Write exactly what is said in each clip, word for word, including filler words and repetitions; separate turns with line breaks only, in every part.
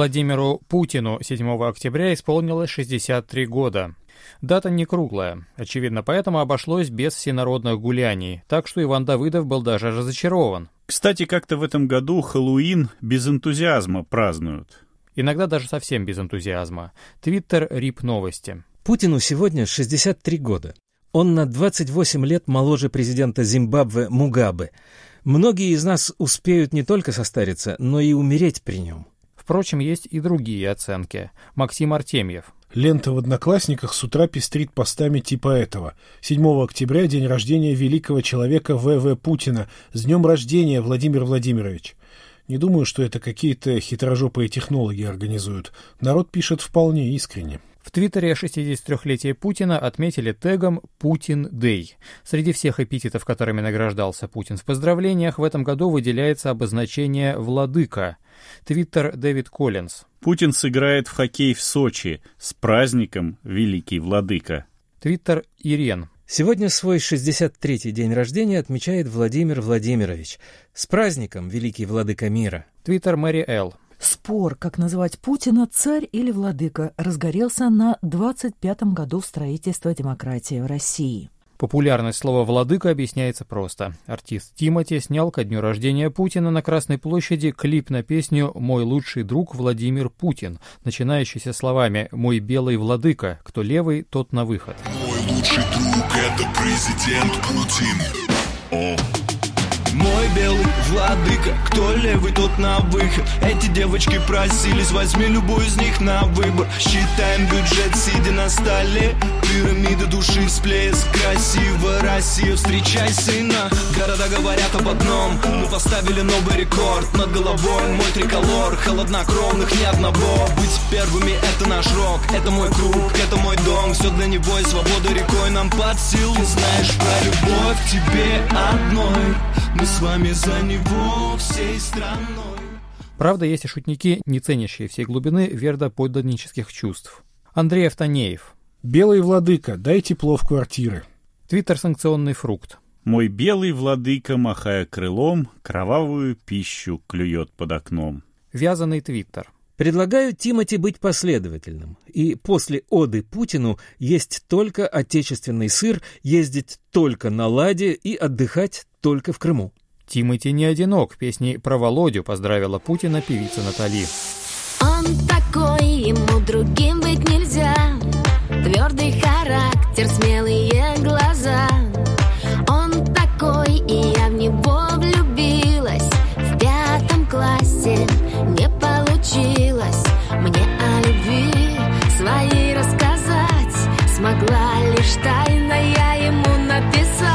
Владимиру Путину седьмого октября исполнилось шестьдесят три года. Дата не круглая, очевидно, поэтому обошлось без всенародных гуляний, так что Иван Давыдов был даже разочарован.
Кстати, как-то в этом году Хэллоуин без энтузиазма празднуют.
Иногда даже совсем без энтузиазма. Твиттер рип новости.
Путину сегодня шестьдесят три года. Он на двадцать восемь лет моложе президента Зимбабве Мугабе. Многие из нас успеют не только состариться, но и умереть при нем.
Впрочем, есть и другие оценки. Максим Артемьев.
Лента в «Одноклассниках» с утра пестрит постами типа этого. седьмого октября, день рождения великого человека вэ вэ Путина. С днем рождения, Владимир Владимирович. Не думаю, что это какие-то хитрожопые технологи организуют. Народ пишет вполне искренне.
В Твиттере шестидесятитрёхлетие Путина отметили тегом «Путин Дэй». Среди всех эпитетов, которыми награждался Путин в поздравлениях, в этом году выделяется обозначение «Владыка». Твиттер Дэвид Коллинз.
Путин сыграет в хоккей в Сочи. С праздником, великий владыка.
Твиттер Ирен.
Сегодня свой шестьдесят третий день рождения отмечает Владимир Владимирович. С праздником, великий владыка мира.
Твиттер Мэри Эл.
Спор, как называть Путина, царь или владыка, разгорелся на двадцать пятом году строительства демократии в России.
Популярность слова «владыка» объясняется просто. Артист Тимати снял ко дню рождения Путина на Красной площади клип на песню «Мой лучший друг Владимир Путин», начинающийся словами «Мой белый владыка, кто левый, тот на выход».
Мой лучший друг — это президент Путин. О.
Мой белый владыка, кто левый, тот на выход. Эти девочки просились, возьми любую из них на выбор. Считаем бюджет, сидя на столе. Пирамиды души, всплеск. Красивая Россия, встречай сына. Города говорят об одном: мы поставили новый рекорд. Над головой мой триколор, холоднокровных ни одного. Быть первыми — это наш рок, это мой круг, это мой дом. Все для него и свобода рекой нам под силу. Ты знаешь про любовь к тебе одной. Мы с вами за него всей страной.
Правда, есть и шутники, не ценящие всей глубины вердоподданнических чувств. Андрей Автонеев.
Белый владыка, дай тепло в квартиры.
Твиттер «Санкционный фрукт».
Мой белый владыка, махая крылом, кровавую пищу клюет под окном.
Вязаный твиттер.
Предлагаю Тимати быть последовательным. И после оды Путину есть только отечественный сыр, ездить только на «Ладе» и отдыхать только в Крыму.
Тимати не одинок. Песней про Володю поздравила Путина певица Натали.
Он такой, ему другим быть нельзя. Твердый характер, смелые глаза. Он такой, и я в него влюбилась. В пятом классе не получилось мне о любви своей рассказать. Смогла лишь тайно я ему написать.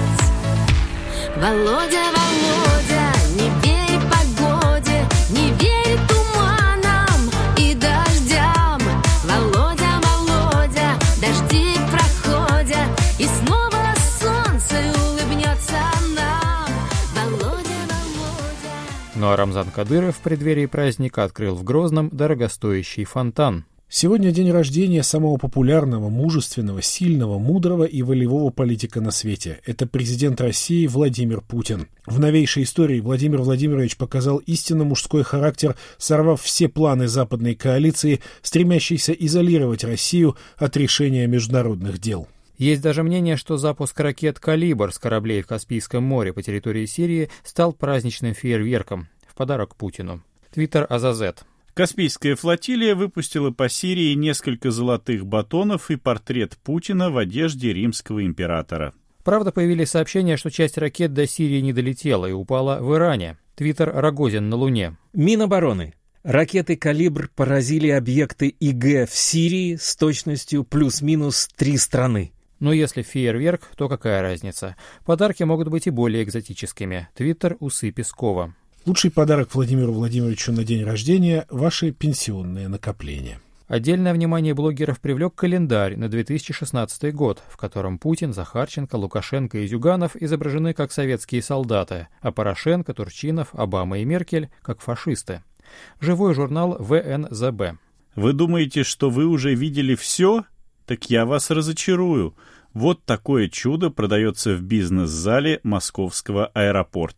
Володя, Володя, не верь погоде, не верь туманам и дождям. Володя, Володя, дожди проходят, и снова солнце улыбнется нам. Володя, Володя.
Ну а Рамзан Кадыров в преддверии праздника открыл в Грозном дорогостоящий фонтан.
Сегодня день рождения самого популярного, мужественного, сильного, мудрого и волевого политика на свете. Это президент России Владимир Путин. В новейшей истории Владимир Владимирович показал истинно мужской характер, сорвав все планы западной коалиции, стремящейся изолировать Россию от решения международных дел.
Есть даже мнение, что запуск ракет «Калибр» с кораблей в Каспийском море по территории Сирии стал праздничным фейерверком в подарок Путину. Твиттер Азазет.
Каспийская флотилия выпустила по Сирии несколько золотых батонов и портрет Путина в одежде римского императора.
Правда, появились сообщения, что часть ракет до Сирии не долетела и упала в Иране. Твиттер Рогозин на Луне.
Минобороны. Ракеты «Калибр» поразили объекты ИГ в Сирии с точностью плюс-минус три страны.
Но если фейерверк, то какая разница? Подарки могут быть и более экзотическими. Твиттер Усы Пескова.
Лучший подарок Владимиру Владимировичу на день рождения – ваши пенсионные накопления.
Отдельное внимание блогеров привлек календарь на две тысячи шестнадцатый год, в котором Путин, Захарченко, Лукашенко и Зюганов изображены как советские солдаты, а Порошенко, Турчинов, Обама и Меркель – как фашисты. Живой журнал вэ эн зэ бэ.
Вы думаете, что вы уже видели все? Так я вас разочарую. Вот такое чудо продается в бизнес-зале московского аэропорта.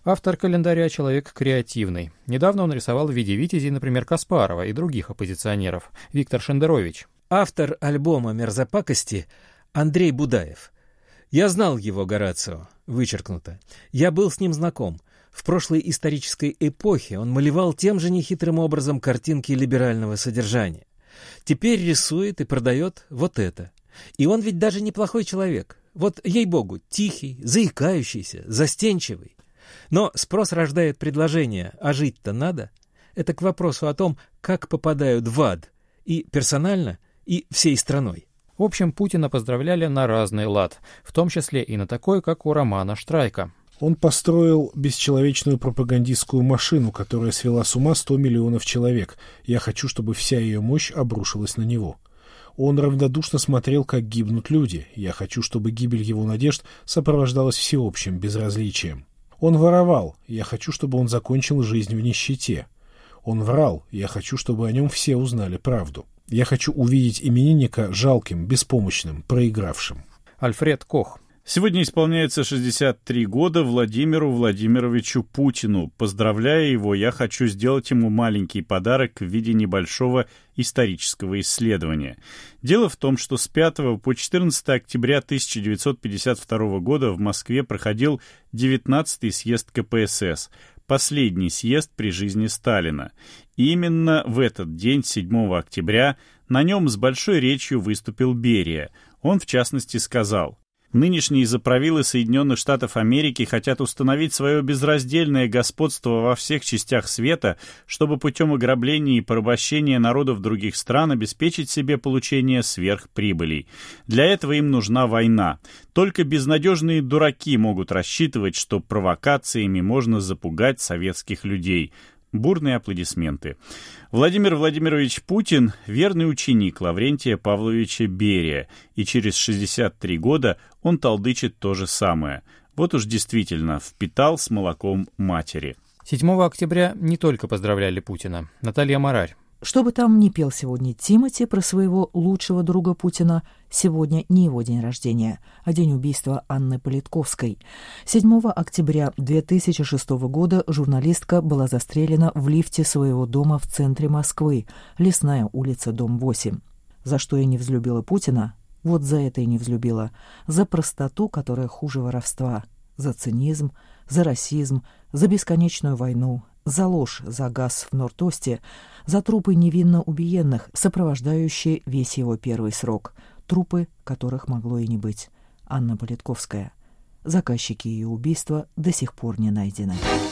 Автор календаря — человек креативный. Недавно он рисовал в виде витязей, например, Каспарова и других оппозиционеров. Виктор Шендерович.
Автор альбома «Мерзопакости» Андрей Будаев. Я знал его, Горацио, вычеркнуто. Я был с ним знаком. В прошлой исторической эпохе он малевал тем же нехитрым образом картинки либерального содержания. Теперь рисует и продает вот это. И он ведь даже неплохой человек. Вот, ей-богу, тихий, заикающийся, застенчивый. Но спрос рождает предложение, а жить-то надо. Это к вопросу о том, как попадают в ад. И персонально, и всей страной.
В общем, Путина поздравляли на разный лад, в том числе и на такой, как у Романа Штрайка.
Он построил бесчеловечную пропагандистскую машину, которая свела с ума сто миллионов человек. Я хочу, чтобы вся ее мощь обрушилась на него. Он равнодушно смотрел, как гибнут люди. Я хочу, чтобы гибель его надежд сопровождалась всеобщим безразличием. Он воровал. Я хочу, чтобы он закончил жизнь в нищете. Он врал. Я хочу, чтобы о нем все узнали правду. Я хочу увидеть именинника жалким, беспомощным, проигравшим.
Альфред Кох.
Сегодня исполняется шестьдесят три года Владимиру Владимировичу Путину. Поздравляя его, я хочу сделать ему маленький подарок в виде небольшого исторического исследования. Дело в том, что с пятого по четырнадцатое октября тысяча девятьсот пятьдесят второго года в Москве проходил девятнадцатый съезд ка пэ эс эс, последний съезд при жизни Сталина. И именно в этот день, седьмого октября, на нем с большой речью выступил Берия. Он, в частности, сказал: «Нынешние заправилы Соединенных Штатов Америки хотят установить свое безраздельное господство во всех частях света, чтобы путем ограбления и порабощения народов других стран обеспечить себе получение сверхприбылей. Для этого им нужна война. Только безнадежные дураки могут рассчитывать, что провокациями можно запугать советских людей». Бурные аплодисменты. Владимир Владимирович Путин — верный ученик Лаврентия Павловича Берия, и через шестьдесят три года он толдычит то же самое. Вот уж действительно впитал с молоком матери.
седьмого октября не только поздравляли Путина. Наталья Марарь.
Что бы там ни пел сегодня Тимати про своего лучшего друга Путина, сегодня не его день рождения, а день убийства Анны Политковской. седьмого октября две тысячи шестого года журналистка была застрелена в лифте своего дома в центре Москвы, Лесная улица, дом восемь. За что я не взлюбила Путина? Вот за это и не взлюбила. За простоту, которая хуже воровства. За цинизм, за расизм, за бесконечную войну, за ложь, за газ в Норд-Осте, за трупы невинно убиенных, сопровождающие весь его первый срок, трупы, которых могло и не быть. Анна Политковская. Заказчики ее убийства до сих пор не найдены.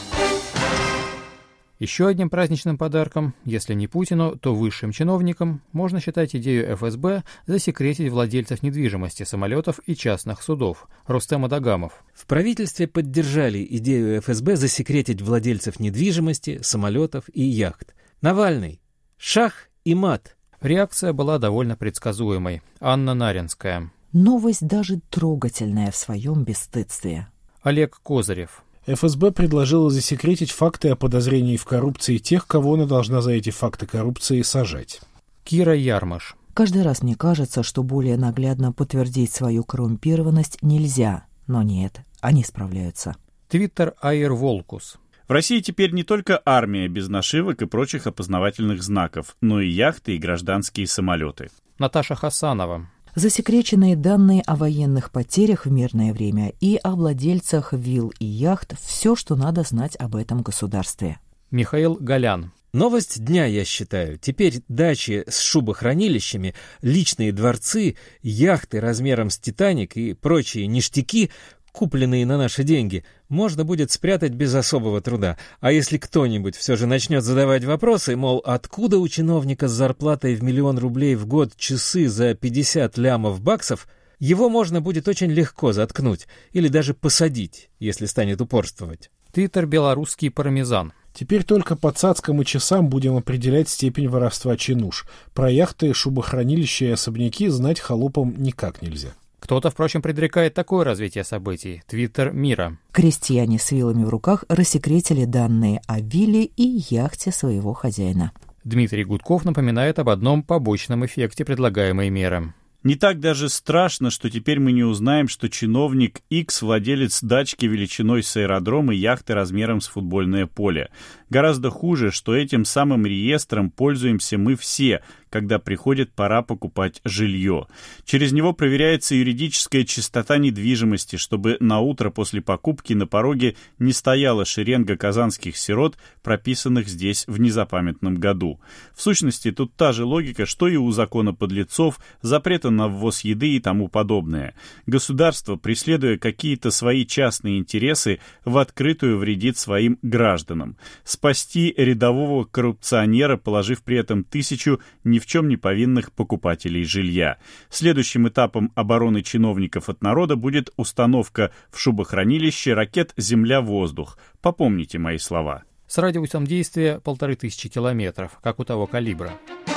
Еще одним праздничным подарком, если не Путину, то высшим чиновникам, можно считать идею эф эс бэ засекретить владельцев недвижимости, самолетов и частных судов. Рустем Адагамов.
В правительстве поддержали идею эф эс бэ засекретить владельцев недвижимости, самолетов и яхт. Навальный. Шах и мат.
Реакция была довольно предсказуемой. Анна Наринская.
Новость даже трогательная в своем бесстыдстве.
Олег Козырев.
эф эс бэ предложила засекретить факты о подозрении в коррупции тех, кого она должна за эти факты коррупции сажать.
Кира Ярмаш.
Каждый раз мне кажется, что более наглядно подтвердить свою коррумпированность нельзя. Но нет, они справляются.
Твиттер Айр Волкус.
В России теперь не только армия без нашивок и прочих опознавательных знаков, но и яхты и гражданские самолеты.
Наташа Хасанова.
Засекреченные данные о военных потерях в мирное время и о владельцах вилл и яхт – все, что надо знать об этом государстве.
Михаил Голян.
Новость дня, я считаю. Теперь дачи с шубохранилищами, личные дворцы, яхты размером с «Титаник» и прочие ништяки, купленные на наши деньги, можно будет спрятать без особого труда. А если кто-нибудь все же начнет задавать вопросы, мол, откуда у чиновника с зарплатой в миллион рублей в год часы за пятьдесят лямов баксов, его можно будет очень легко заткнуть или даже посадить, если станет упорствовать.
Твиттер «Белорусский пармезан».
Теперь только по цацкам и часам будем определять степень воровства чинуш. Про яхты, шубохранилища и особняки знать холопам никак нельзя.
Кто-то, впрочем, предрекает такое развитие событий. Твиттер «Мира».
Крестьяне с вилами в руках рассекретили данные о вилле и яхте своего хозяина.
Дмитрий Гудков напоминает об одном побочном эффекте предлагаемой меры.
Не так даже страшно, что теперь мы не узнаем, что чиновник X владелец дачки величиной с аэродром и яхты размером с футбольное поле. Гораздо хуже, что этим самым реестром пользуемся мы все, когда приходит пора покупать жилье. Через него проверяется юридическая чистота недвижимости, чтобы на утро после покупки на пороге не стояла шеренга казанских сирот, прописанных здесь в незапамятном году. В сущности, тут та же логика, что и у закона подлецов, запрета на ввоз еды и тому подобное. Государство, преследуя какие-то свои частные интересы, в открытую вредит своим гражданам. Спасти рядового коррупционера, положив при этом тысячу ни в чем не повинных покупателей жилья. Следующим этапом обороны чиновников от народа будет установка в шубохранилище ракет «Земля-воздух». Попомните мои слова.
С радиусом действия полторы тысячи километров, как у того калибра.